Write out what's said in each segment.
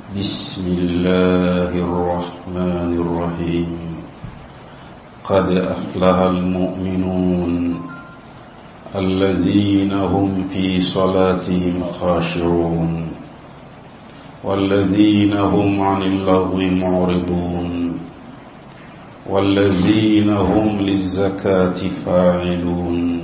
بسم الله الرحمن الرحيم قد أفلح المؤمنون الذين هم في صلاتهم خاشعون والذين هم عن اللغو معرضون والذين هم للزكاة فاعلون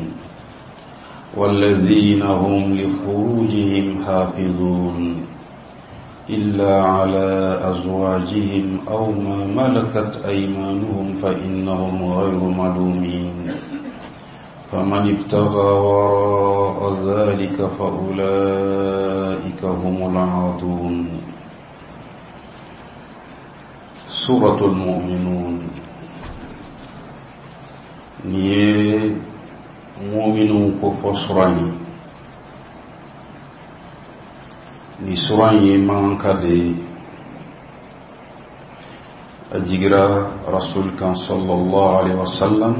والذين هم لفروجهم حافظون إلا على أزواجهم أو ما ملكت أيمانهم فإنهم غير ملومين فمن ابتغى وراء ذلك فأولئك هم العادون. سورة المؤمنون نيه مؤمنون كفصراني ni suran ye manka de ajigira rasul kan sallallahu alaihi wasallam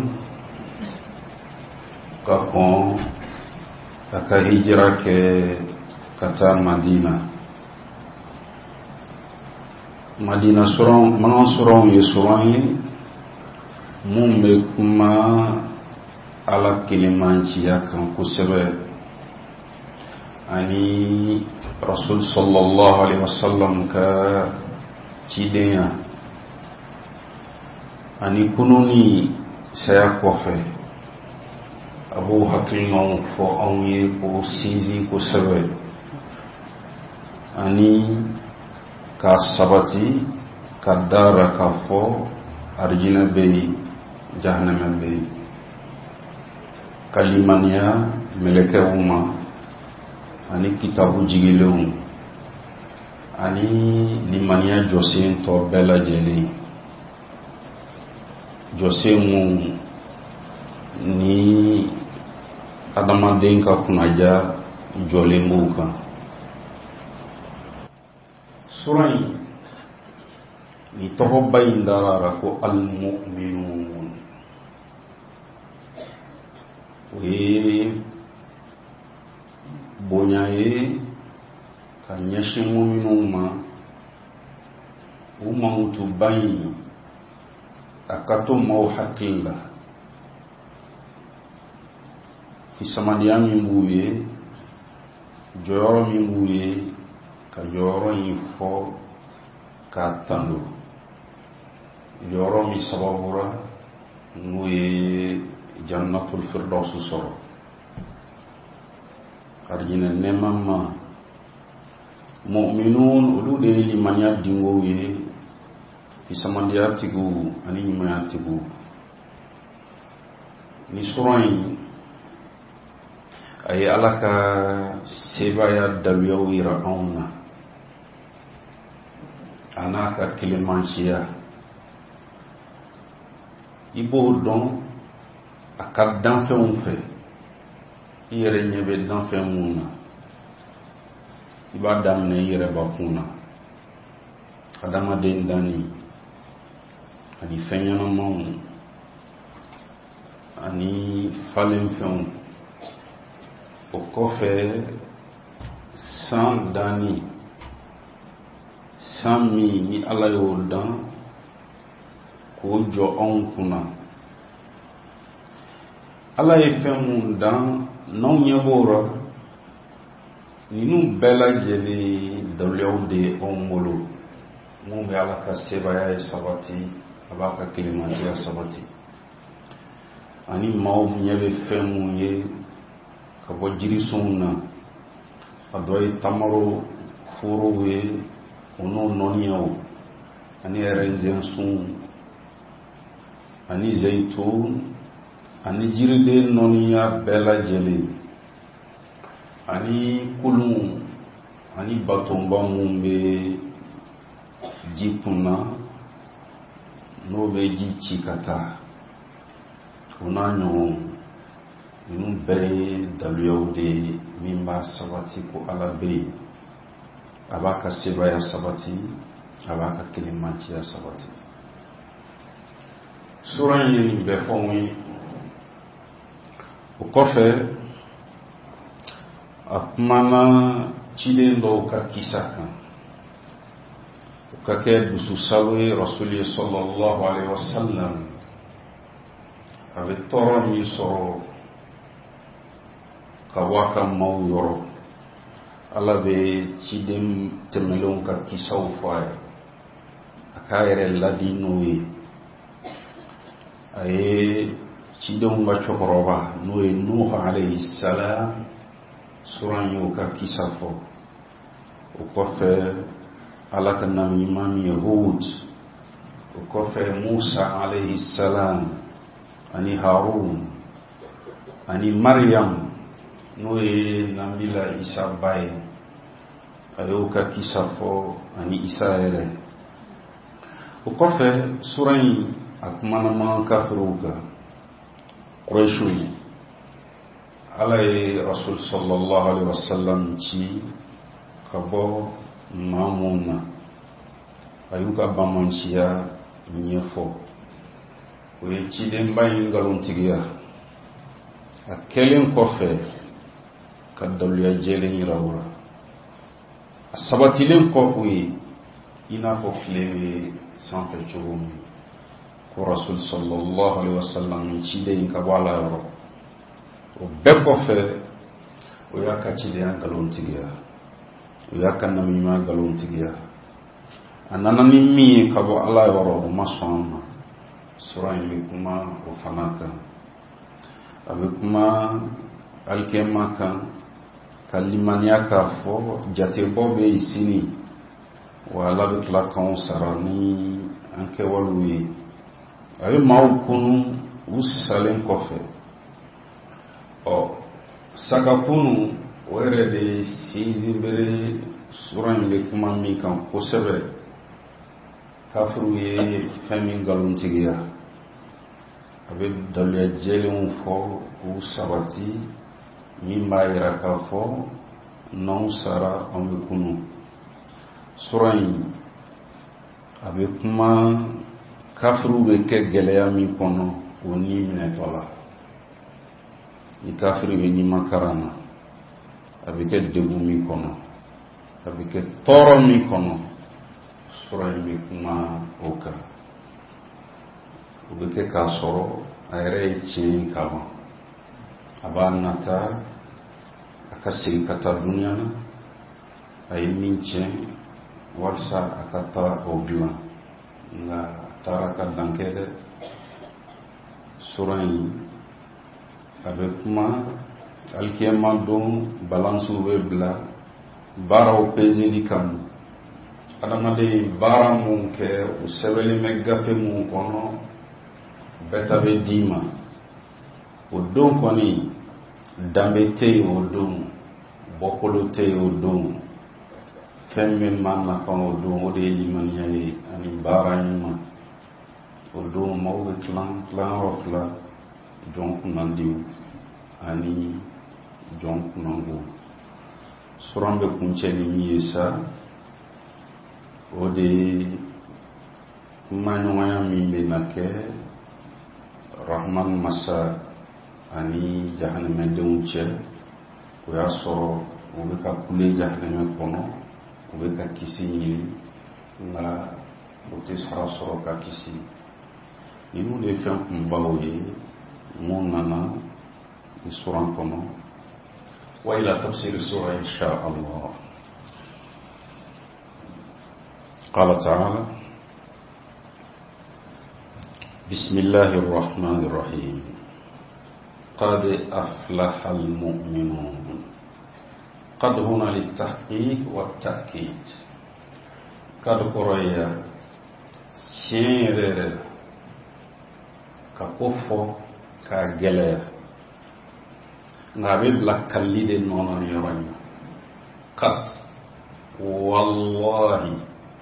ka kon aka hijra ke kata Madina suran man suran ye suran ye mumbe kuma ala kilimanci akan kusebe ani Rasul sallallahu alaihi wasallam ka cidenya ani kununi saya kofe abu hakilon fo onye ko sizi ko sebe ani ka sabati ka dara ka fo arjina be jahannam be kalimania meleke umma ani kitabu jigilun ani limaniya jose to bela jeli jose mu ni adamaden ka kunaja jole muka surai ni toho bayindara ko al mu'minun bonyaye ka nyeshin mu'minun ma umantu bayi akato mau hakilla fi samadiya mimbuye joro mimbuye ka joro info ka tando joro mi sababura nuye jannatul firdaus soro arjina nemama mu'minun ulude limanya dingo ye fisamandia tigu ani nyuma tigu ni surai ay alaka sebaya dalwiyo ira auna anaka kilimanshia ibo don akaddan fe on fe yere nyebe dan fe muna ibadam ne yere bakuna adama den dani ani fenyana mon ani falen fe o kofe san dani sami ni alayo dan ko jo on kuna ala ye fe mun dan non yebora ninu bela jeli dawlew de omolo mo be ala ka sebaya sabati abaka kilimati ya sabati ani maw nyebe femu ye ka bo jiri sunna adoy tamaro furo we ono noniyo ani renzen sun ani zaitun ani jiride noniya bela jeli ani kulun ani batomba mumbe jipuna no be ji chikata unanyo inu be dalyo de mimba sabati ko alabe abaka sebaya sabati abaka kilimanti ya sabati sura yini be fonwi ukofe akumana chile ndo ka kisaka kake dusu sawe rasuli sallallahu alaihi wasallam abe toro mi soro kawaka mau yoro ala be cidem temelon ka kisaw fay akayre ladinoyi ay cidem ba chokoroba noy nuh alayhi salam suran yo ka kisafo o kofe ala ka nam imam yahud o kofe musa alayhi salam ani harun ani maryam noy nambila isa bay ayo ka kisafo ani isa ere o kofe suran akmana man kafiruka quraishu alay rasul sallallahu alaihi wasallam ci kabo mamuna ayuka bamansiya nyefo o ci dem bayin galon tigiya akelen kofe kaddalu ya jelen rawra asabatilen ko wi ina ko flebe sans fe chugum ko rasul sallallahu alaihi wasallam ci de ka wala ro o be ko fe o yakati de galon tigiya o yakanna mi ma galon tigiya anana mi kabo ala yoro masama sura mi kuma o fanaka abe kuma alkema kan kalimania ka fo jate bobe isini wala bitla kan sarani anke walwi abe maukunu usalen kofe o sakakunu were de sizibere suran le kuma mi kan ko sebe kafru ye fami galuntigiya abe dalya jelun fo u sabati mi mayra ka fo non sara ambe kunu suran abe kuma kafru be ke geleya mi kono woni mine tola ni kafru be ni makarana abe ke debu mi kono abe ke toro mi kono sura mi kuma oka abe ke kasoro ayre chi kawa abanata akasi kata dunia na ay minche warsa akata ogla nga taraka dankede sura abe kuma alkiyama don balansu be bla baraw pejeli kam adamade bara mun ke o sebeli meggafe mun kono betabe dima o don koni dambete o don bokolote o don femme manna fa o don o de liman yayi ani bara nyuma o don mawbe clan rofla donc nandiu ani donc nango surambe kuncheni miyesa ode manwaya mimbe nake rahman masa ani jahannama deunche ko ya soro obe ka kule jahannama kono obe ka kisi na ote sara soro ka kisi inu le fem mbawoye munana suran kono wa ila tafsir sura insha Allah. Qala ta'ala Bismillahir Rahmanir Rahim Qad aflaha al-mu'minun qad huna lit-tahqiq wat-ta'kid qad quraya shere ka kofo ka gele ngabe blakalide nono yoranya qad wallahi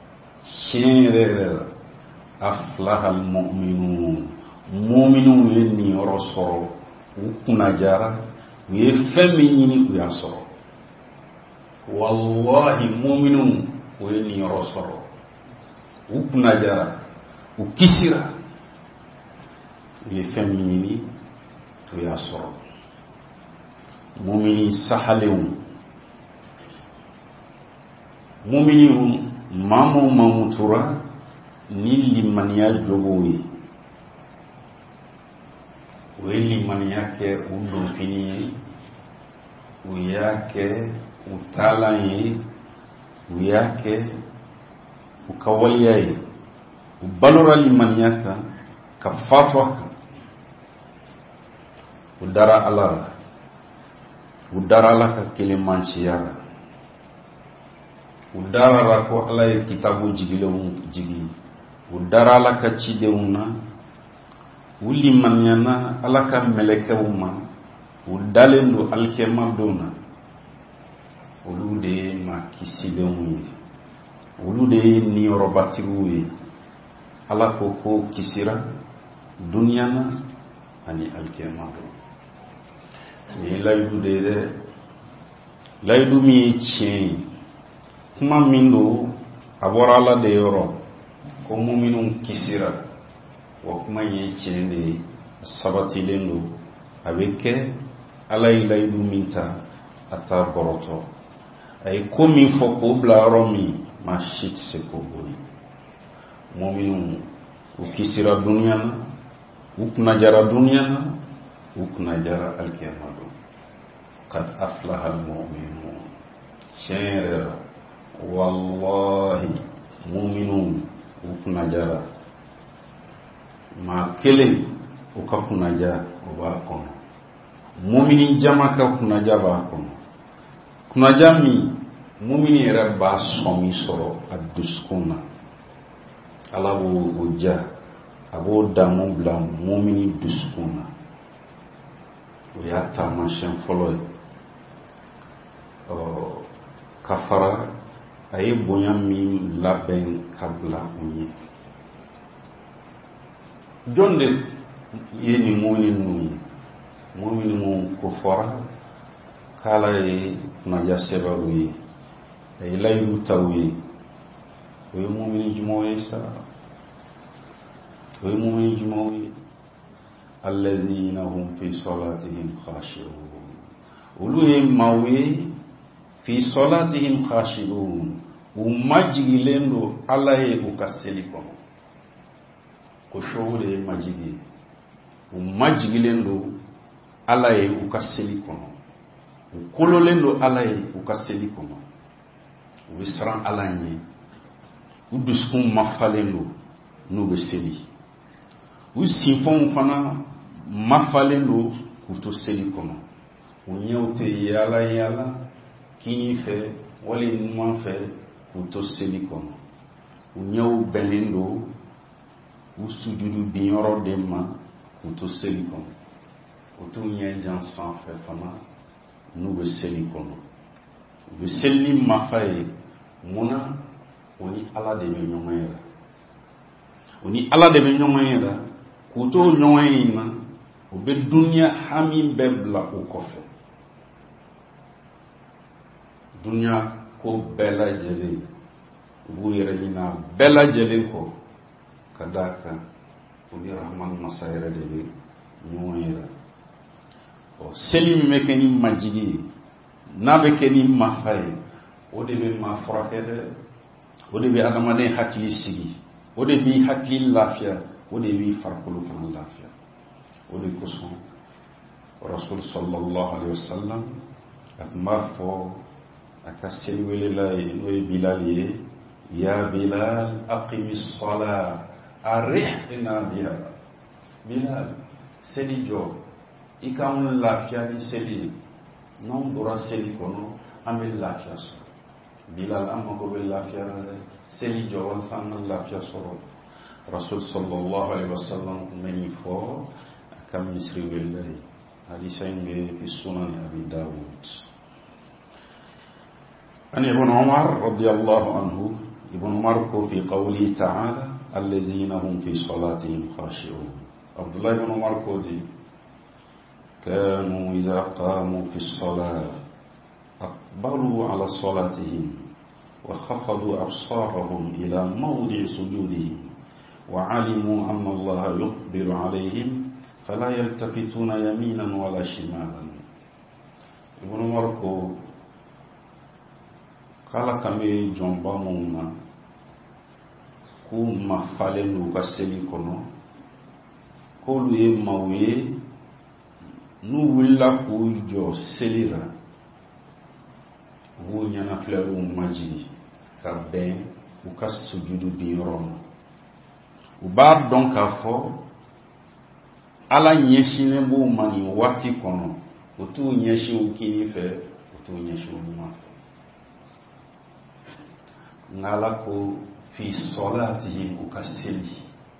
shere aflaha al-mu'minun mu'minun yenni orosoro ukuna jara ye femini ku yasoro wallahi mu'minun yenni orosoro ukuna jara ukisira ye femini ku yasoro mu'mini sahalewu mu'minun mamu mamutura ni limaniya jogo ye o ye limaniya kɛ u donfini ye u y'a kɛ u taalan ye u y'a kɛ u ka waliya ye u balora limaniya kan ka fatwa kan u dara ala la u dara ala ka kelemansiya la u dara la ko ala ye kitabu jigilenw jigi u dara ala ka cidenw na u limaniyana ala ka mɛlɛkɛw ma u dalen do alikɛma don na olu de ye maa kisilenw ye olu de ye niyɔrɔbatigiw ye ala ko kisira duniya na ani alikɛma don ni layidu de ye dɛ layidu min ye tiɲɛ ye kuma min do a bɔra ala de yɔrɔ ko muminun kisira wa kuma ye tiɲɛ de ye sabatilen do a bɛ kɛ ala ye layidu min ta a t'a bɔrɔtɔ a ye ko min fɔ k'o bila yɔrɔ min maa si tɛ se k'o boli muminun u kisira duniya na u kunnajara duniya na u kunnajara alikiyama don qad aflaha almu'minun tiɲɛ yɛrɛ la wallahi muminun u kunnajara maa kelen u ka kunnaja o b'a kɔnɔ mumini jama ka kunnaja b'a kɔnɔ kunnaja min mumini yɛrɛ b'a sɔmi sɔrɔ a dusukun na ala b'o ja a b'o damu bila mumini dusukun na o y'a taamasiyɛn fɔlɔ ye ka fara a ye bonya min labɛn ka bila u ye jɔn de ye nin mumini ninnu ye mumini minnu ko fɔra k'ala ye kunnaja sɛbɛnw ye a ye layidu taw ye o ye mumini jumɛnw ye sa o ye mumini jumɛnw ye alladhina hum fi salatihim khashi'un olu ye maaw ye fi salatihim khashi'un u majigilen do ala ye u ka seli kɔnɔ ko show de ye majigi u majigilen do ala ye u ka seli kɔnɔ u kololen do ala ye u ka seli kɔnɔ u bɛ siran ala ɲɛ u dusukun mafalen do n'u bɛ seli u sinfɛnw fana mafalen do k'u to seli kɔnɔ u ɲɛw tɛ yaala yaala kini fɛ wali ɲuman fɛ k'u to seli kɔnɔ u ɲɛw bɛnnen do u sujudu binyɔrɔ de ma k'u to seli kɔnɔ u t'u ɲɛ jan sanfɛ fana n'u bɛ seli kɔnɔ u bɛ seli ni mafa ye munna o ni ala de bɛ ɲɔgɔn ye la o ni ala de bɛ ɲɔgɔn ye la k'u to ɲɔgɔn ye na u bɛ duniya hami bɛɛ bila u kɔfɛ duniya ko bɛɛ lajɛlen u b'u yɛrɛ ɲina bɛɛ lajɛlen kɔ ka d'a kan o ni rahman masa yɛrɛ de bɛ ɲɔgɔn ye la seli min bɛ kɛ ni majigi ye n'a bɛ kɛ ni mafa ye o de bɛ maa furakɛ dɛ o de bɛ adamaden hakili sigi o de b'i hakili lafiya o de b'i farikolo fana lafiya o de kosɔn rasul sallallahu alaihi wasallam a tun b'a fɔ a ka seli welela ye n'o ye bilal ye ya bilal aqimi sala arihna biha bilal seli jɔ i k'an lafiya ni seli ye n'anw bɔra seli kɔnɔ an bɛ lafiya sɔrɔ bilal an mago bɛ lafiya la dɛ seli jɔ walasa an ka lafiya sɔrɔ rasul sallallahu alaihi wasallam tun bɛ nin fɔ a ka misiri welela ye hadisa in bɛ fi sunan abi dawud an ibn umar radiyallahu anhu ibn umar ko fi qawli ta'ala alladhina hum fi salatihim khashi'un abdullah ibn umar ko di كانوا إذا قاموا في الصلاة أقبلوا على صلاتهم وخفضوا أبصارهم إلى موضع سجودهم وعلموا أن الله يقبل عليهم فلا يلتفتون يمينا ولا شمالا ابن مركو قال كمي جنبامونا k'u ma falen n'u ka seli kɔnɔ k'olu ye maaw ye n'u wulila k'u jɔ seli la u b'u ɲɛnafilɛliw majigi ka bɛn u ka sujudu bin yɔrɔ ma. U b'a dɔn k'a fɔ Ala ɲɛsinnen b'u ma nin waati kɔnɔ u t'u ɲɛsin u kini fɛ u t'u ɲɛsin u ɲuman fɛ. Nka Ala ko fi sɔlatihim u ka seli.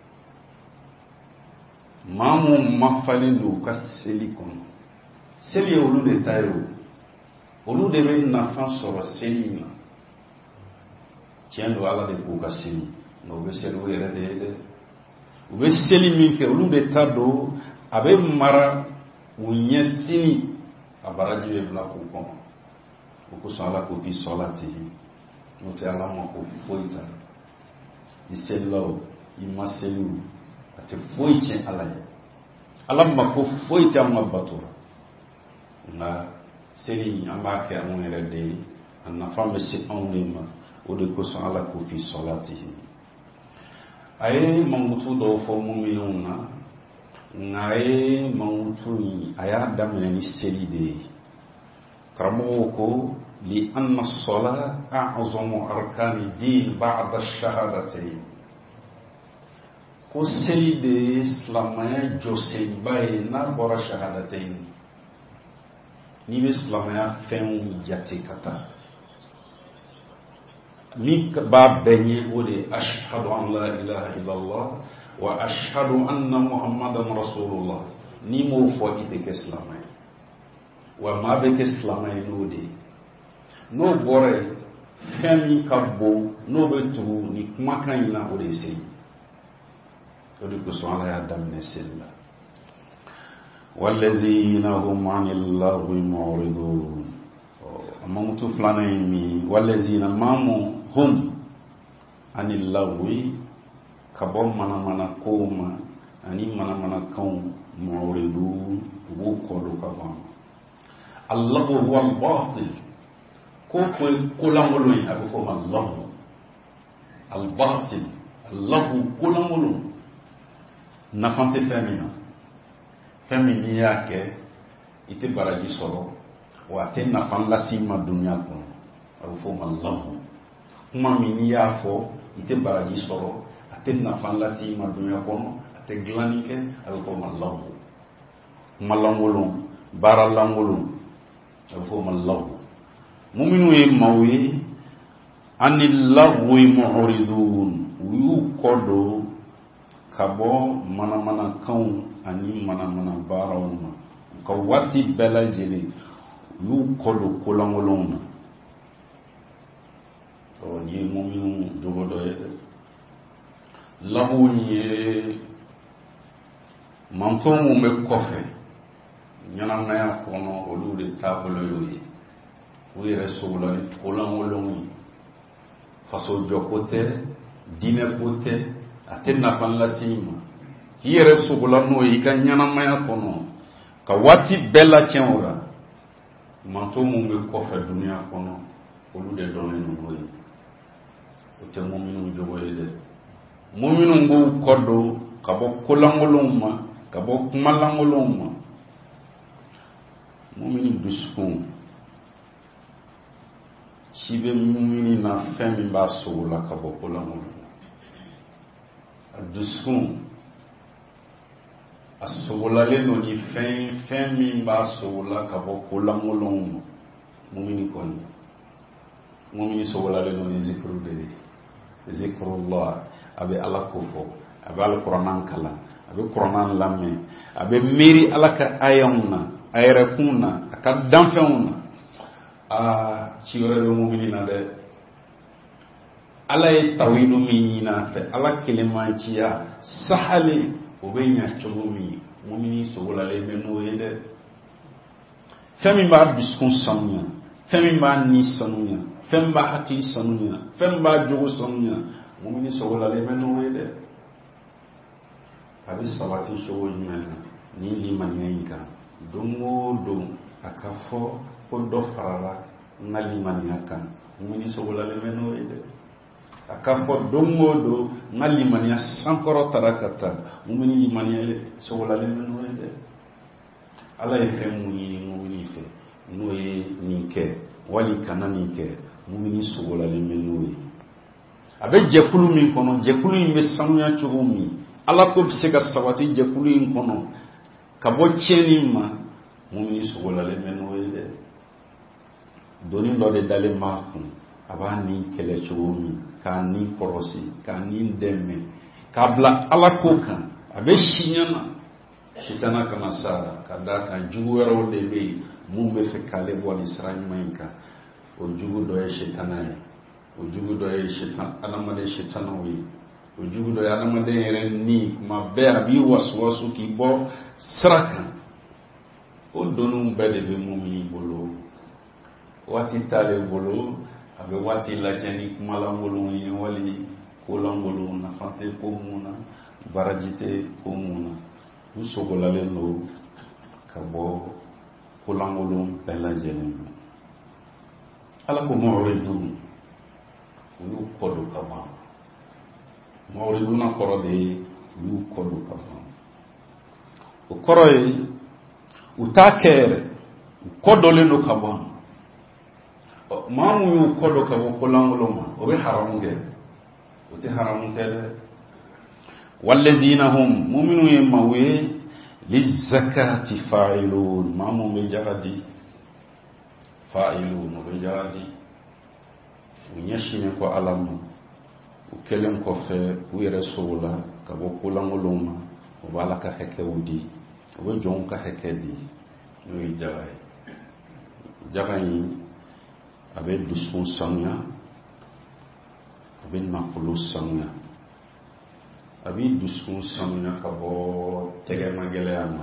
Maa mun ma falen don u ka seli kɔnɔ seli ye olu de ta ye o olu de bɛ nafa sɔrɔ seli in na. Tiɲɛ don Ala de k'u ka seli nka u bɛ seli u yɛrɛ de ye dɛ. U bɛ seli min kɛ olu de ta don a bɛ mara u ɲɛ sini a baraji bɛ bila k'u kɔnɔ. O kosɔn Ala ko fi sɔlatihim n'o tɛ Ala ma ko foyi ta i selila o i ma seli o a tɛ foyi tiɲɛ Ala ye. Ala ma ko foyi tɛ an ka bato la nka seli an b'a kɛ anw yɛrɛ de ye a nafa bɛ se anw de ma o de kosɔn Ala ko fi sɔlatihim. A ye mankutu dɔw fɔ muminunw na nka a ye mankutu in a y'a daminɛ ni seli de ye. Karamɔgɔw ko li anna as-salat a'zamu arkani din ba'da ash-shahadatayn. Ko seli de ye silamɛya jɔsenba ye n'a bɔra shahadatayn. N'i bɛ silamɛya fɛnw jate ka taa ni b'a bɛɛ ye o de ashhadu an la ilaha illallah wa ashhadu anna muhammadan rasulullah. N'i m'o fɔ i tɛ kɛ silamɛ ye wa maa bɛ kɛ silamɛ ye n'o de ye. N'o bɔra yen fɛn min ka bon n'o bɛ tugu ni kumakan in na o de ye seli. O de kosɔn Ala y'a daminɛ seli la. wallazina hum anil lagwi mu'ridun. Mankutu filanan ye min ye wallazina maamu hum anil lagwi ka bɔ manamana kow ma ani manamana kanw mu'ridun u b'u kɔdon ka bɔ a ma. Al-lagwu huwa al-batil. Ko ye kolankolon ye a bɛ fɔ o ma lagwu. Al-batil al-lagwu kolankolon nafa tɛ fɛn min na. Fɛn min n'i y'a kɛ i tɛ baraji sɔrɔ wa a tɛ nafa lase i ma dunuya kɔnɔ a bɛ fɔ o ma lagwu. Kuma min n'i y'a fɔ i tɛ baraji sɔrɔ a tɛ nafa lase i ma dunuya kɔnɔ a tɛ dilanni kɛ a bɛ fɔ o ma lagwu. Kuma lankolon baara lankolon a bɛ fɔ o ma lagwu. Muminun ye maaw ye anil lagwi mu'ridun u y'u kɔ don ka bɔ manamanakanw ani manamana baaraw ma. U ka waati bɛɛ lajɛlen u y'u kɔ don kolankolonw na. Nin ye muminun jogo dɔ ye dɛ. Lagwu ye mantonw mun bɛ kɔfɛ ɲɛnamaya kɔnɔ olu de taabolo y'o ye. U yɛrɛ sogola ni kolankolonw ye. Faso jɔ ko tɛ diinɛ ko tɛ a tɛ nafa lase i ma. K'i yɛrɛ sogola n'o ye i ka ɲɛnamaya kɔnɔ ka waati bɛɛ lacɛn o la. Manto mun bɛ kɔfɛ dunuya kɔnɔ olu de dɔnnen n'o ye. O tɛ muminun jogo ye dɛ. Muminun b'u kɔ don ka bɔ kolankolonw ma ka bɔ kumalankolonw ma. Mumini dusukun si bɛ mumini na fɛn min b'a sogo la ka bɔ kolankolon. A dusukun a sogolalen don ni fɛn min b'a sogo la ka bɔ kolankolonw ma. Mumini kɔni mumini sogolalen don ni zikru de ye. Zikrullah a bɛ Ala ko fɔ a bɛ Alikuranɛ kalan a bɛ Kuranɛ lamɛn a bɛ miiri Ala ka ayaw na a yɛrɛkun na a ka danfɛnw na. Ci wɛrɛ bɛ mumini na dɛ. Ala ye tawhidu min ɲini a fɛ Ala kelenmanciya sahalen o bɛ ɲɛ cogo min mumini sogolalen bɛ n'o ye dɛ. Fɛn min b'a dusukun sanuya fɛn min b'a ni sanuya fɛn min b'a hakili sanuya fɛn min b'a jogo sanuya mumini sogolalen bɛ n'o ye dɛ. A bɛ sabati cogo jumɛn na ni limaniya in kan don o don a ka fɔ ko dɔ farala n ka limaniya kan mumini sogolalen bɛ n'o ye dɛ. aka fo dongo do ngali mania sankoro tarakata mumini limania sogola le no de ala e fe mumini fe no e ninke wali kana ninke mumini sogola le menoi abe jekulu min kono jekulu imbe samuya chugumi ala ko se ka sabati jekulu in kono ka bo cheni ma mumini sogola le menoi de doni lo de dale makun aba ni kele chugumi ka ni korosi ka ni deme kabla ala ko kan abe shinyana shitana kama sara kada kan jugu wero de be mumbe fe kale bo ni sran mainka o jugu do e shitana o jugu do e shitan alama de shitana wi o jugu do alama de ren ni ma be abi waswasu ki bo sraka o donu be de be mumini bolo wati tale bolo abe wati la jani kumala ngolo yi wali ko langolo na fante ko muna barajite ko muna usogola le no kabo ko langolo bela jeni ala ko mawridu yu kodu kaba mawridu na korode yu kodu kaba o koroy utakere kodole no kaba mamu yu kodo ka ko langolo ma o be haramu ge o te haramu ke walladina hum mu'minu yamawi lizakati fa'ilun mamu be jaradi fa'ilun be jaradi nyashine ko alamu o kelen ko fe wi rasulullah ka ko langolo ma o bala ka heke wudi o jon ka heke di no jawai jagani abe dusun sanya abe nafulu sanya abe dusun sanya kabo tege magele ama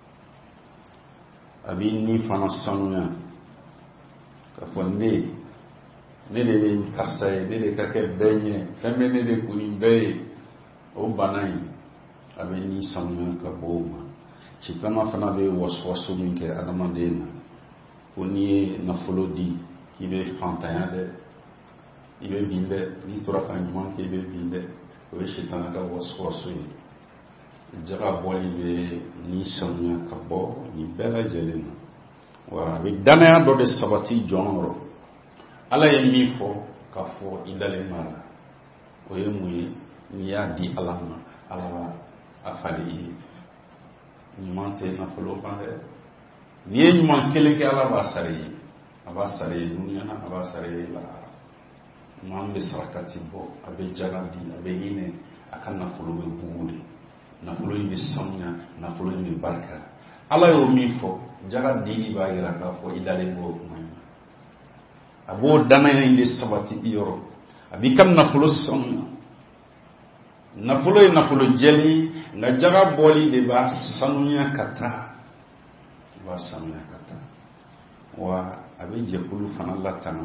abe ni fana sanya kafo ne de kasai ne de kake benye femme ne de kunimbe o banai abe ni sanya kabo ma chitama fana be waswasu minke adamandena oni nafulu di ibe fantanya de ibe binde ni tora kan man ke ibe binde o shitana ka waswasu jaga boli be ni sanya kabo ni bela jelena wa be dana do de sabati jonro ala yemi fo ka fo idale mala o yemu ni ya di alama ala afali ni mante na folo pande ni man kele ke ala basari abasare dunia na abasare la mambe sarakati bo abe jaradi abe hine akan na fulu be buudi na fulu be samnya na fulu be barka ala yo mi fo jaradi ba gira ka fo idale bo man abo dana inde sabati yoro abi kam na fulu samnya na fulu jeli na jaga boli de ba samnya kata ba samnya kata wa abe jekulu fana latana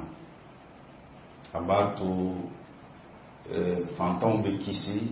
abato fantom be kisi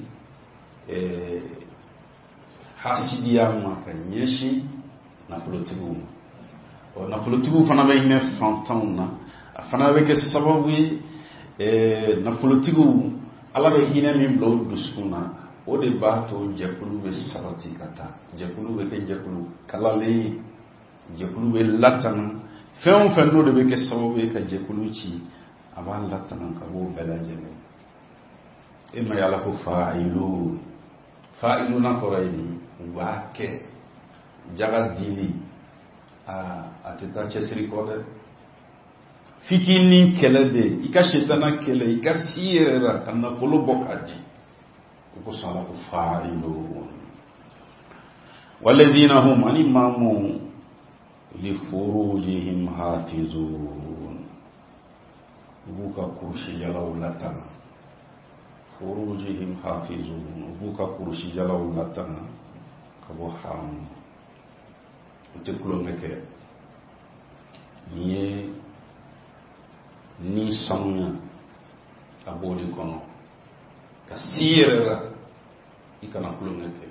hasidiya ma kan yeshi na polotibu o na polotibu fana be ne fantom na fana be ke sababu na polotibu ala be hina mi blo duskuna o de bato jekulu be sabati kata jekulu be ke jekulu kalale jekulu be latana fen do de be ke sababu ka jekulu ci aban latana ka bo bela jene e ma yala ko fa'ilu na korayni wa ke jaga dili ateta chesri ko de fikini kelede ika shetana kele ika sirera tanna kolo bokaji ko sala ko fa'ilu walladhina hum animamu لفروجهم حافظون بوكا كرشي جلو لتنا فروجهم حافظون بوكا كرشي جلو لتنا كبو حرام تقولون لك ni samnya aboli kono kasira ikana kulunga ke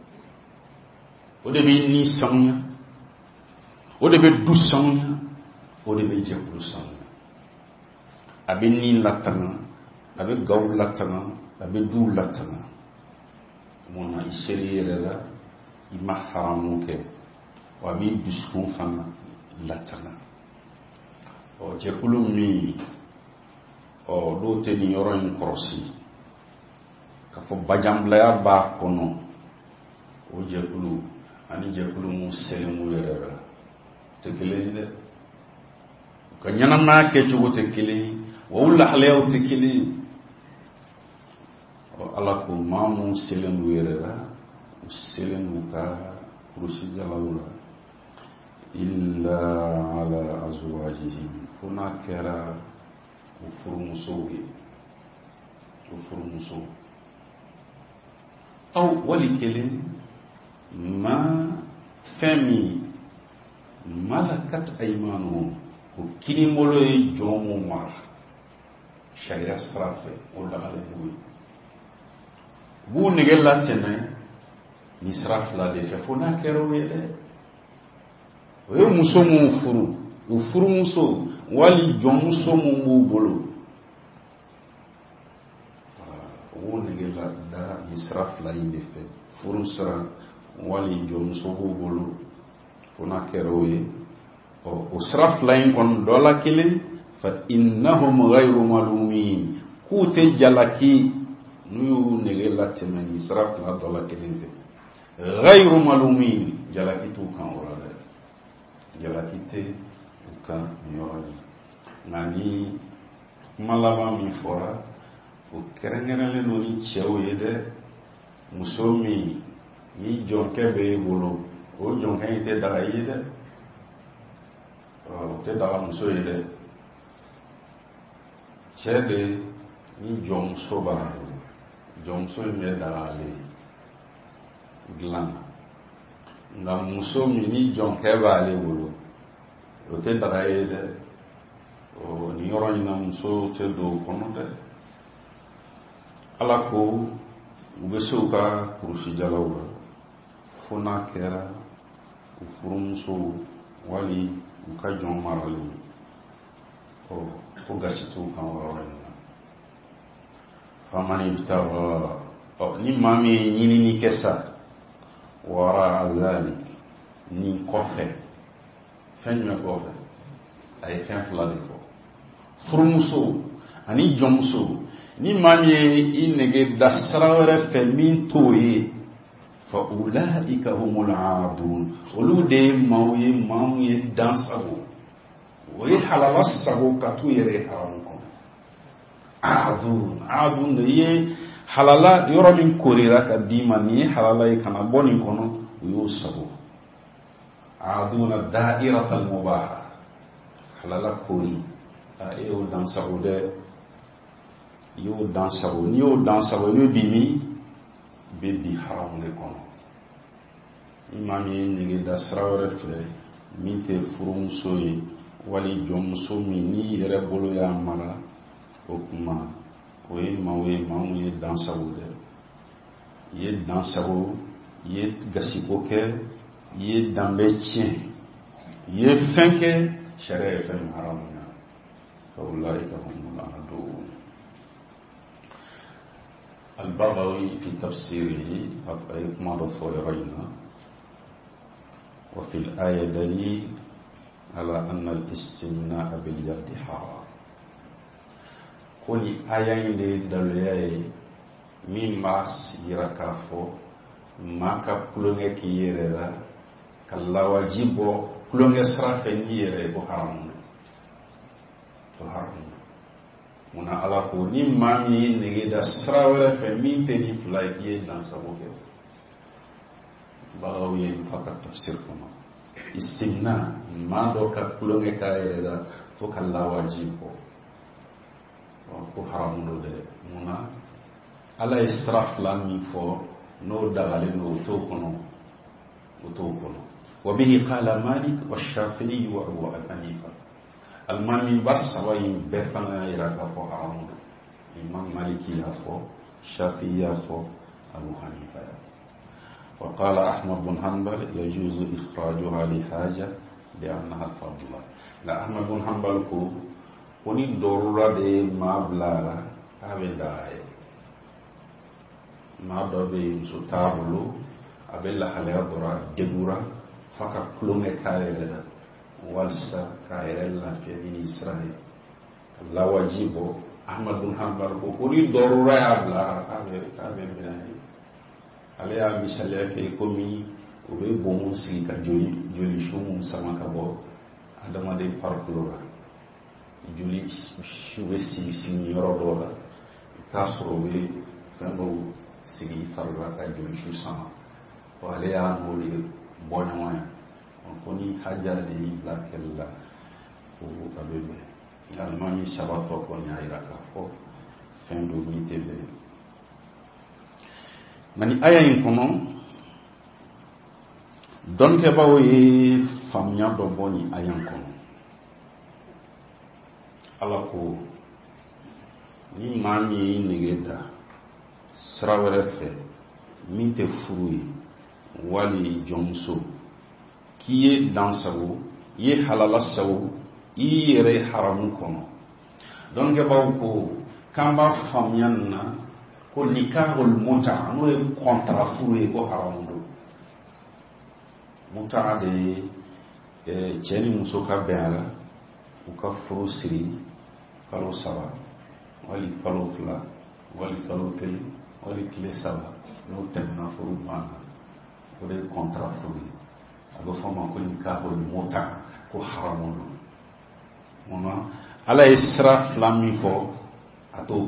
ode bi ni samnya ode be du samnya ode be jekulu samnya abin ni latana abe gaw latanga abe du latanga mona isheriyera ima haramu ke wa mi duskun fana latanga o jekulu mi o do te ni yoro ni korosi ka fo bajamblaya ba kono o jekulu ani jekulu mu selemu yerera te kele de ka nyana ma ke chugo te kele wa ulla halew te kele o ala ko mamu selemu yerera selemu ka kurusi jalawla illa ala azwajihim kuna kera ufurumuso aw wali kelen ma fami malakat aymanuhum ko kilimolo e jomu mar sharia strafe o la ale bu nigel la tene ni straf la de fe fona kero wele o muso mu furu o furu muso wali jomu so mu bolo o nigel la da ni straf la inde fe furu sara wali jomu so bolo fona kero we o straf la in kon dola kile fa innahum ghayru malumin kute jalaki nuyu nigel la tene ni straf la dola kile fe ghayru malumin jalaki tu kan wala jalakite uka nyori nani malama mi fora o kerengerele no ni chewe de musomi ni jonke be bolo o jonke ite daga yede o te daga muso yede chede ni jom soba jom so me daga le glan nga muso mi ni jonke ba le bolo o te daga yede o ni yoro ina muso te do kono de ala ko ubeso ka kurusi jalawa fona kera u furumso wali uka jon marali o gasitu kan wala famani bitawa ni mami yini ni kesa wara zalik ni kofe fenme kofe ay fen fulade ko furumuso ani jomso ni mami inege dasrawere fe min toye fa ulaika humul aadun olude mawye dansago way halala sago katu yere haram ko aadun de ye halala yoro min korira ka dimani halala kana boni kono yo sago aaduna da'iratal mubaha halala kori yo dansago de yo dansago ni yo dansago yo bimi bebi haram le kono imami nige da srawre fre minte furum soyi wali jom so mi ni yere bolo ya mara okuma we mamu ye dansago de ye dansago ye gasiko ke ye dambe chien ye fenke sharia fem haram na fa ulaika humul aadun البغوي في تفسيره ما رفعنا وفي الآية دليل على أن الاستمناء باليد حرام كل آية دليل مما يركافو ما كبلونك يرى كلا واجبو كلونك سرافني يرى بحرام muna ala ko ni mami nege da srawere fe min te ni flaiki dan saboke bagawi fakat tafsir kuma istimna ma do ka kulonge kayre da fo kala wajibo ko haram do de muna ala israf la mi fo no dagale no to kono wa bihi qala malik wa shafi'i wa abu hanifa الماني بس وين بفنا يراك فو حرام إمام مالكي يفو شافعي يفو أبو حنيفة. وقال أحمد بن حنبل يجوز إخراجها لحاجة لأنها فضلة. لا أحمد بن حنبل كو وني ضرورة دي ما بلارا abenda ma do be so tabulu abella halaya dora degura faka klonge kaayela walsa kaayela fi Israel la wajibo Ahmad bin Hanbal ko kuri dorura ya bla abe alaya misale ke komi o be bomu si ka joli shumu sama ka bo adama de parklora joli shuwe si nyoro dola tasro be kando sigi farra ka joli shu sama o alaya moli bonwa ko ni hajar de la kella ko abebe almami sabato ko nyaira ka fo fendo ni tebe mani aya in kono don ke bawo yi famnya do boni ayan kono ala ko ni mami negeda srawere fe minte furui wali jomso kiye dansawo ye halala sawo ire haramu kono don ke bawo ko kamba famyan na ko nikahul muta no e contrat furui ko haramu do muta de cheni muso ka bela u ka furu siri kalo saba wali kalo fla wali kalo fel wali kile saba no temna furu bana ko de contrat furu abo fama ko nikahul muta ko haramu mona ala isra flami fo ato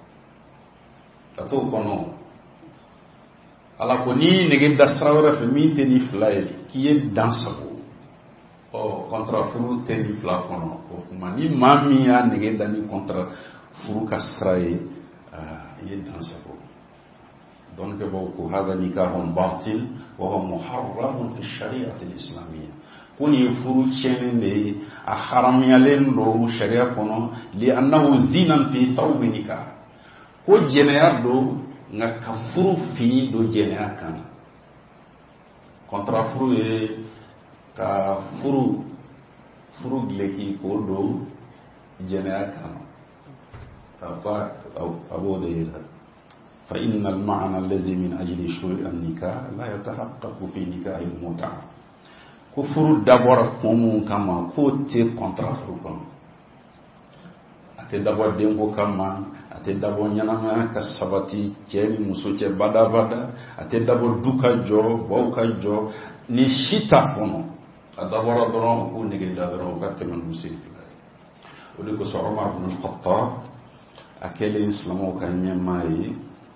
kono ala ko ni nege dasrawra fe min teni flaye qui est dans sa peau. Oh, contre furu teni fla kono. O kuma ni mami ya nege dani contre furu kasraye il est dans sa peau. Donc beaucoup هذا نكاح باطل وهو محرم في الشريعة الإسلامية. كوني فuru chenende a haram yalen do sharia kono li annahu zinan fi thawb nikah. Ko jenea do nga kafuru fi do jenea kana. Kontra furu e ka furu gleki ko do jenea kana. Apa abo de la فإن المعنى الذي من أجل شروع النكاح لا يتحقق في نكاح المتعة. كفر d'abord comme kama côté contre furu ate d'abord dengo kama ate d'abord nyana ka sabati cemi muso ce bada ate d'abord duka jo boka jo ni shita kono d'abord doron ko nege d'abord ka temen musi o de ko so Omar ibn al-Khattab akele islamo kan nyamai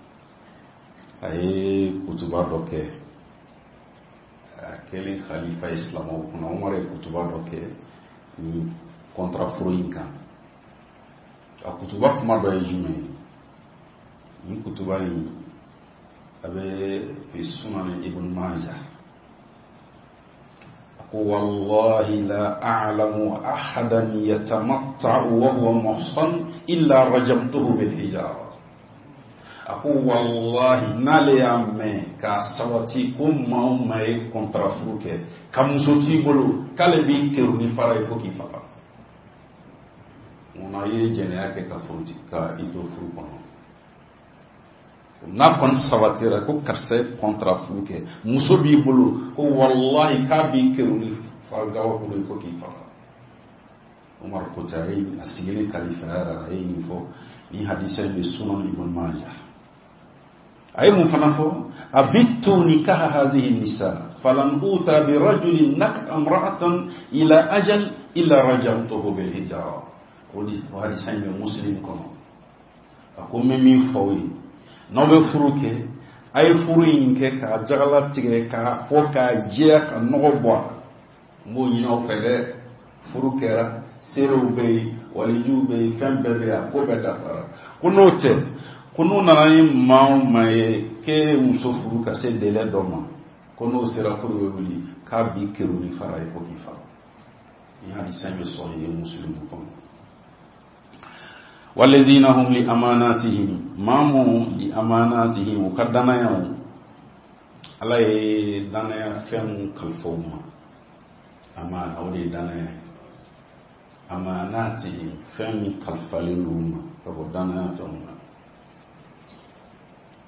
ay kutuba doke akele khalifa islamo kuna Omar kutuba doke ni kontra froinka akutuba kuma do ejume ni kutuba ni abe fi sunan ibn majah aku wallahi la a'lamu ahadan yatamatta'u wa huwa muhsan illa rajamtuhu bil hijara. Aku wallahi nale amme ka sawati ko mai kontra fruke kam soti bolo kale bi keru ni fara ifo ki fara ona ye jene yake ka fruti ka ito fru kono na kon sawatira ko karse kontra fruke muso bi bolo ko wallahi ka bi keru ni fara gawa ko ifo ki fara Umar ko tayi asigini khalifa ara ni fo ni hadisa bi sunan ibn majah ay mufanafo abittu nikah hadhihi nisa falan uta bi rajulin nak amra'atan ila ajal illa rajamtuhu bil hijra odi wadi sanbe muslim kono ako memi fawi no be furuke ay furuinke ka jagala tige ka foka je ka no bo mo yino fere furukera sero be wali jube fembe be ko be dafara kunote kunu nana yi maaw maye ke muso furu ka se délai dɔ ma ko n'o sera furu bɛ wuli k'a bi keru ni fara ye fo k'i fara ni hadisa bɛ sɔrɔ ye muslimu kɔnɔ walladhina hum li amanatihim maamu li amanatihim u ka danayaw ala ye danaya fɛnw kalifa u ma amana o de ye danaya ye amanatihim fɛn min kalifalen don u ma ka bɔ danaya fɛnw na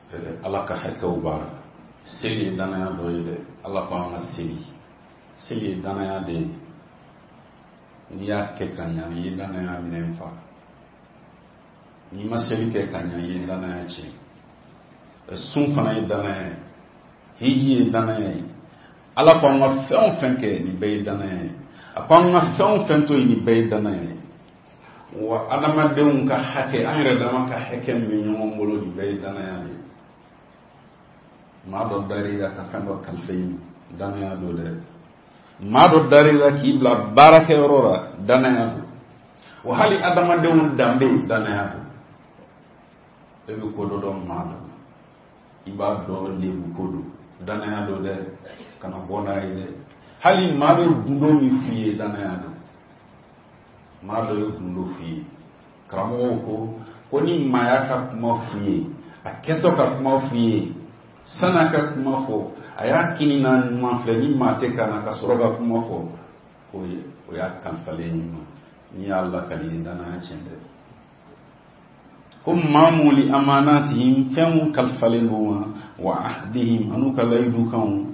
ala ka hakɛw baara seli ye danaya dɔ ye dɛ ala ko an ka seli ye danaya de ye n'i y'a kɛ ka ɲa i ye danaya minɛ fa n'i ma seli kɛ ka ɲa i ye danaya tiɲɛ sun fana ye danaya ye hiji ye danaya ye ala ko an ka fɛn o fɛn kɛ nin bɛɛ ye danaya ye a ko an ka fɛn o fɛn to yen nin bɛɛ ye danaya ye wa adamadenw ka hakɛ an yɛrɛ dama ka hakɛ min bɛ ɲɔgɔn bolo nin bɛɛ ye danaya de ye maa dɔ dar'i la ka fɛn dɔ kalifa i ma danaya do dɛ maa dɔ dar'i la k'i bila baarakɛyɔrɔ la danaya do wa hali adamadenw danbe danaya do e bɛ ko dɔ dɔn maa dɔ i b'a dɔn lebu ko do danaya do dɛ kana bɔ n'a ye dɛ hali maa bɛ gundo min f'i ye danaya do maa dɔ ye gundo f'i ye karamɔgɔw ko ni maaya ka kuma f'i ye a kɛtɔ ka kuma f'i ye san'a ka kuma fɔ a y'a kini na ɲuman filɛ ni maa tɛ kana ka sɔrɔ ka kuma fɔ o y'a kalifalen ɲuman n'i y'a lakali ye danaya tiɲɛ dɛ ko maa mun li amanatihim fɛn mun kalifalen don ma wa ahdihim an'u ka layidukanw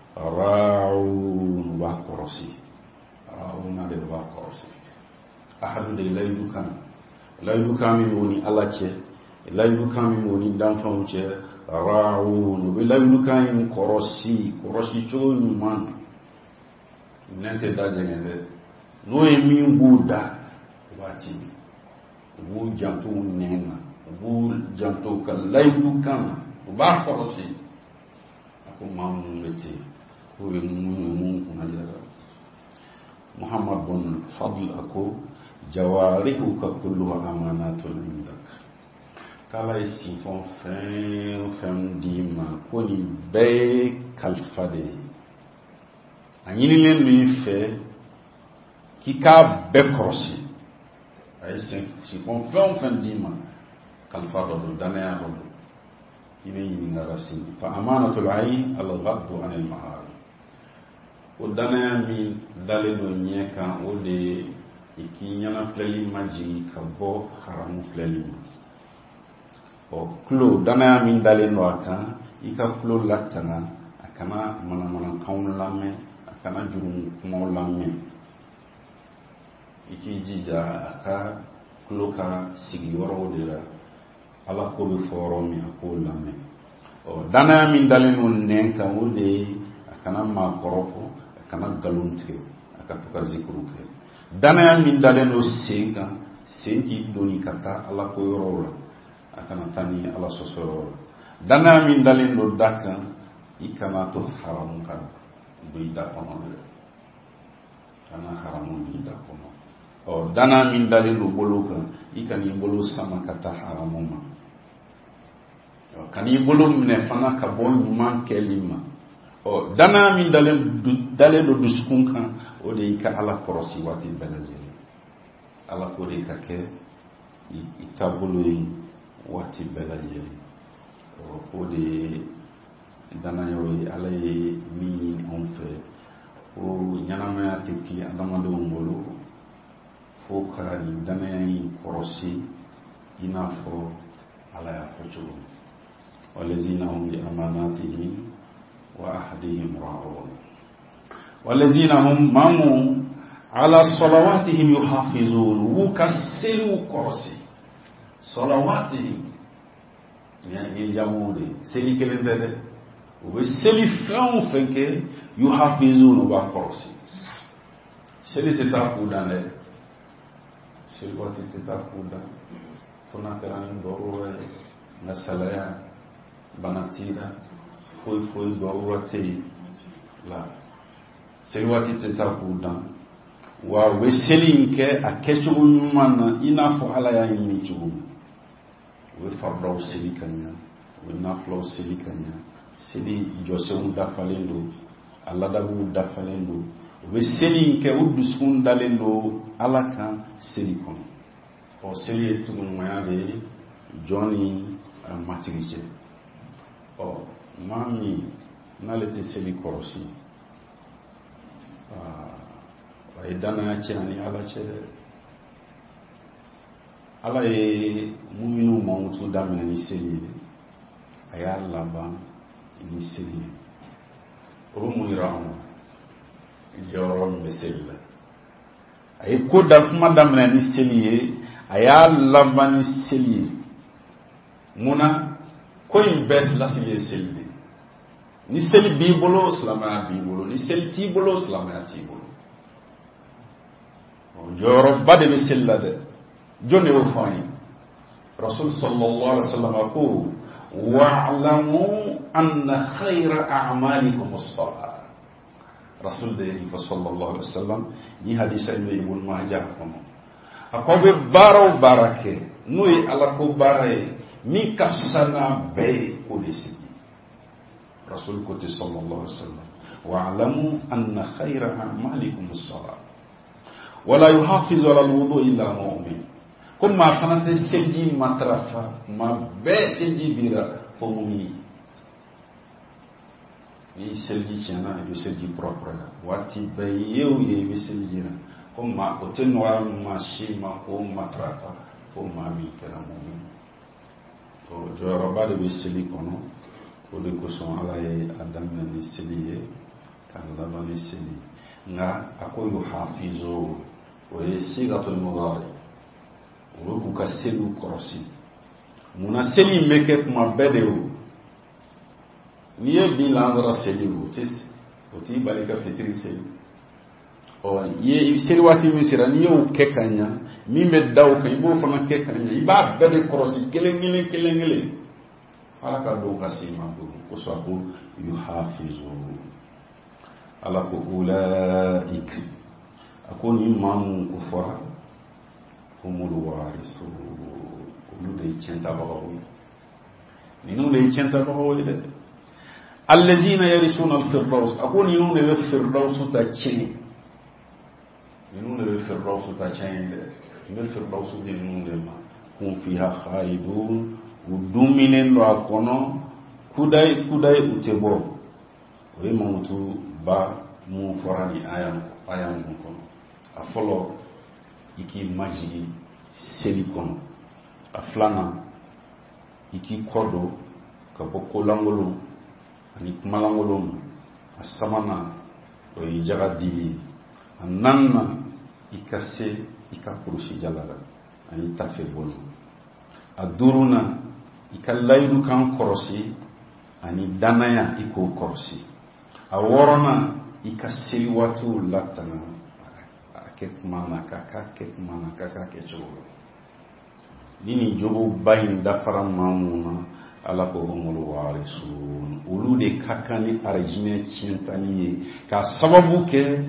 raawun b'a kɔrɔsi raawuna de b'a kɔrɔsi ahadu de layidukan min b'o ni ala cɛ layidukan min b'o ni danfɛnw cɛ raawun u bɛ layidukan in kɔrɔsi cogo ɲuman minɛn tɛ da jɛngɛ dɛ n'o ye min b'u da u b'a tibi u b'u janto nɛn na u b'u janto ka layidukan na u b'a kɔrɔsi a ko maa minnu bɛ ten k'o ye mun kunna yɛrɛ Muhammad bin Fadl a ko jawarihuka kulluha amanatun indak k'ala ye sinfɛn fɛn o fɛn d'i ma ko nin bɛɛ ye kalifa de ye a ɲinilen don i fɛ k'i k'a bɛɛ kɔrɔsi a ye sinfɛn fɛn o fɛn d'i ma kalifa dɔ don danaya dɔ don i bɛ ɲininka la sini fa amanatul ayn al-ghaddu anil mahari o danaya min dalen don ɲɛ kan o de ye i k'i ɲɛnafilɛli majigi ka bɔ haramu filɛli ma kulo danaya min dalen don a kan i ka kulo latanga a kana manamanakanw lamɛn a kana jurumu kumaw lamɛn i k'i jija a ka kulo ka sigiyɔrɔw de la ala ko bɛ fɔ yɔrɔ min a k'o lamɛn danaya min dalen don nɛn kan o de ye a kana maakɔrɔ fɔ a kana nkalon tigɛ a ka to ka zikuru kɛ danaya min dalen don sen kan sen k'i doni ka taa ala ko yɔrɔw la a kana taa ni ala sɔsɔ yɔrɔ la danaya min dalen don da kan i kana to haramu ka don i da kɔnɔ dɛ kana haramu don i da kɔnɔ danaya min dalen don bolo kan i kana i bolo sama ka taa haramu ma kana i bolo minɛ fana ka bɔ ɲuman kɛli ma danaya min dalen don dusukun kan o de i ka ala kɔrɔsi waati bɛɛ lajɛlen ala ko de ka kɛ i taabolo ye waati bɛɛ lajɛlen o de ye danayaw ye ala ye min ɲini anw fɛ ko ɲɛnamaya tɛ k'i adamadenw bolo fo ka nin danaya in kɔrɔsi i n'a fɔ ala y'a fɔ cogo min walazina hum li amanatihim wa ahdihim ra'un walazina hum mamu ala salawatihim yuhafizun u ka seliw kɔrɔsi salawatihim ni jamu de seli kelen tɛ dɛ u bɛ seli fɛn o fɛn kɛ yuhafizun u b'a kɔrɔsi seli tɛ taa k'u dan dɛ seli waati tɛ taa k'u dan fo n'a kɛra ni dɔrɔrɔ ye nka salaya bana t'i la foyi dɔrɔrɔ tɛ yen la seli waati tɛ taa k'u dan wa u bɛ seli in kɛ a kɛcogo ɲuman na i n'a fɔ ala y'a ɲini cogo min u bɛ faridaw seli ka ɲa u bɛ nafulaw seli ka ɲa seli jɔsenw dafalen don a ladabuw dafalen don u bɛ seli in kɛ u dusukun dalen don ala kan seli kɔnɔ seli ye tugunumanya de ye jɔn ni a matigi cɛ maa min n'ale tɛ seli kɔrɔsi a ye danaya cɛ ani ala cɛ dɛ ala ye muminu mɔmutu daminɛ ni seli ye aya laban ni seli rumu iramu joro mesel ay ko da kuma damna ni seli aya laban ni seli muna ko in bes la seli ni seli bibolo islama bibolo ni seli tibolo islama tibolo joro bade be sellade jonne wo fani rasul sallallahu alaihi wasallam ko wa'lamu anna khayra a'malikum as-salah rasul de ni sallallahu alaihi wasallam ni hadisa ibn majah kono akobe baro barake nuy ala ko bare mi kasana be ko desi rasul ko sallallahu alaihi wasallam wa'lamu anna khayra a'malikum as-salah wala yuhafizu ala al-wudu illa mu'min kuma kanate selji matrafa ma be selji bira fo mu'mini ni selji chana do selji propre wati be yew ye be selji na kuma otenwa ma shima ko matrafa ko ma mi kala mu'min to jo rabade be seli kono ko de ko son ala ye adam na ni seli kan la ba ni seli nga akoyo hafizu oye sigatul mudari uruku ka selu korosi muna seli meke kuma bedeu niye bilandra seli utis oti balika fitri seli o ye seli wati misira niye u kekanya mimbe daw ka ibo fana kekanya iba bede korosi kelengele alaka do kasima ko so ko yuhafizu ala ko ulaik akon imam kufara humul warisu kulu de chenta bawo ninu de chenta bawo de alladhina yarisuna al-firdaus akon ninu de firdaus ta chini ninu de firdaus ta chini de firdaus de ninu de ma hum fiha khalidun uduminen lo akono kudai utebo we mamutu ba mu forani ayam ko afolo iki majigi silicon aflana iki kodo ka boko langolo ani kumalangolo asamana o jagadi ananna ikase ikapurushi jalala ani tafe bolu aduruna ikalaidu kan korosi ani danaya iko korosi aworona ikasiri watu latana akekmana kaka kecho nini jogo bayin dafara mamuna ala ko ngolo warisun ulude kakani arjine chintani ka sababu ke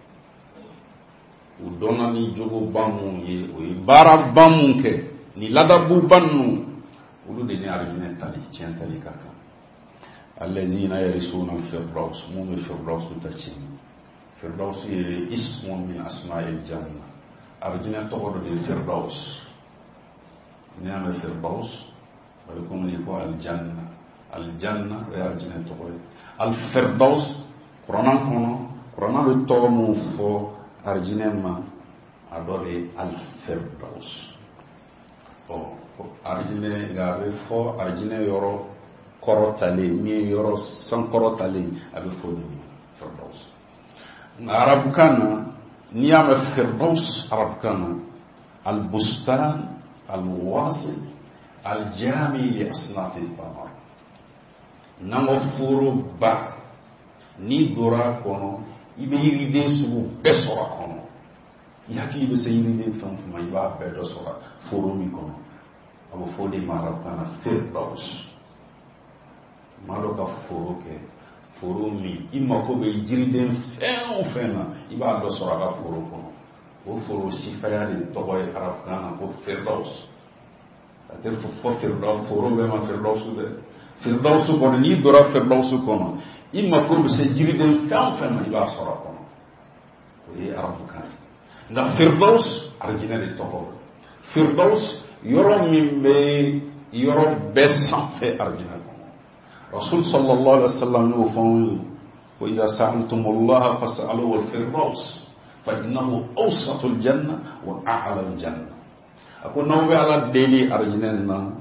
udona ni jogo bamu ye o bara bamu ke ni ladabu bannu ulude ni arjine tali chintani kaka الذين يرثون الفردوس مو الفردوس تاچين فردوس اسم من اسماء الجنه ارجنا تقول الفردوس نعم الفردوس ويكون لكم الجنه ويرجنا تقول الفردوس قرانا بتومو فو ارجنا ما ادوري الفردوس او ارجنا غابي فو ارجنا يورو korotale mi yoro san korotale abe fodi firdaus arabukana niyama firdaus arabukana albustan alwasil aljami li asnaf al-tamar nango furu ba ni dora kono ibe yiride subu besora kono yaki be seyiride fam fama iba be do sora furu mi kono abo fodi marabukana firdaus malo ka foro ke foro mi imma ko be jiriden fena iba do sora ka foro ko o foro sifaya de to boy arab kana ko firdaus atel fo firdaus foro be ma firdaus ko ni dora firdaus ko no imma ko be se jiriden fena iba sora ko ko e arab kana na firdaus arjina de to firdaus yoro min be yoro besan fe arjina رسول صلى الله عليه وسلم يقول وإذا سألتم الله فاسألوه الفردوس فإنه أوسط الجنة وأعلى الجنة أقول نوبي على ديلي أرجننا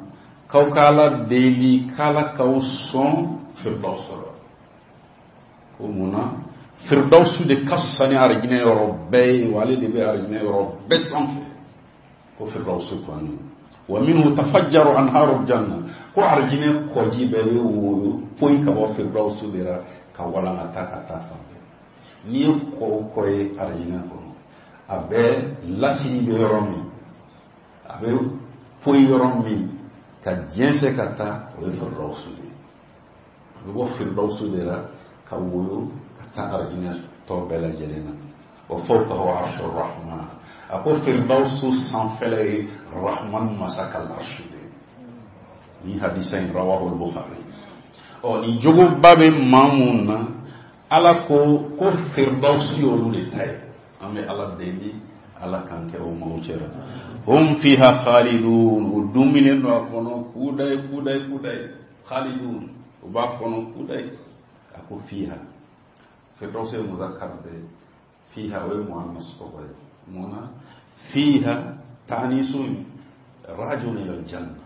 kaw kala deli kala kaw son firdaus ko muna firdaus de kasani arjine robbe wali de be arjine robbe sanfe ko firdaus ko ani wa minhu tafajjaru anharu janna ko arjine ko jibe wo poy ka wa firdaus dira ka wala ngata ta ni ko e arjine ko abe lasi be romi abe poy romi ka jense kata o firdaus de ko firdaus dira ka wo kata arjine to bela jelena wa fawqahu arshur rahman ako firdaus sanfele rahman masakal arshide ni hadisain rawahu al-bukhari o ni jogo babe mamuna ala ko firdaus yolu de tay ame ala debi ala kanke o mawchera hum fiha khalidun udumine no kono kudai khalidun uba kono kudai ako fiha firdaus muzakkar de fiha wa muannas ko muna فيها تعنيس راجع إلى الجنة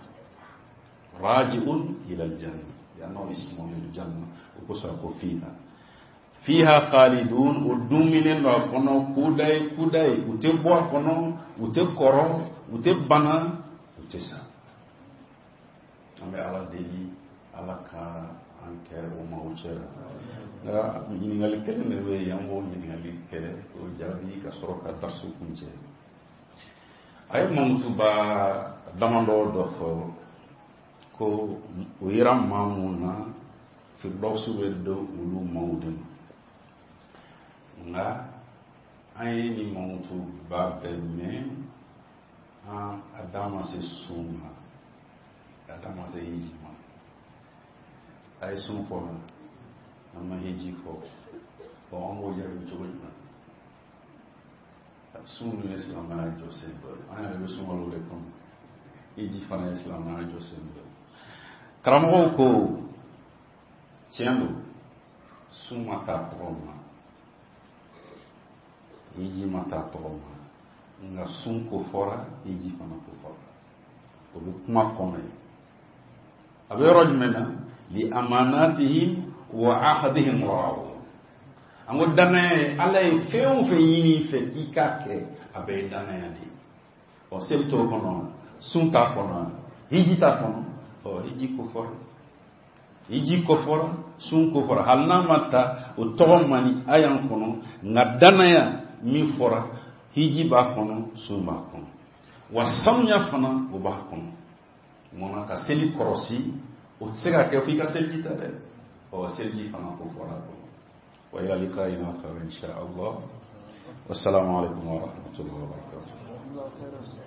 إلى الجنة لأنه اسمه الجنة وكسرك فيها خالدون ودومين لأكونو كوداي وتبوا كونو وتكورو وتبنا وتسا أمي على دي على كا أنكر وما وجرا ini ngali kele newe yambo ini ngali kele o jabi ka soroka darsu kunje ay mamutu ba damando do ko o yiram mamuna fi dawsu weddo ulu mawdin nga ay ni mamutu ba bemme adama se suma adama se yima ay sum fo nama heji fo o ambo jaru jogoina sunu islam na jose ana be sunu le kom heji fana islam na jose karamo ko tiendo suma ta proma heji mata proma nga sun ko fora heji fana ko fora o be kuma kome abe rojmena li amanatihim wa ahadihim ra'u ango dana alay few fe yini fe ikake abe dana yadi o selto kono sunta kono hijita kono o hiji ko for sun ko for halna mata o togomani ayan kono ngadana ya mi fora hiji ba kono suma kono wa samnya fana o ba kono mona ka seli korosi o tsega ke fika selita de وسيرجي فانا كفراكم وإلى لقاء آخر إن شاء الله والسلام عليكم ورحمة الله وبركاته.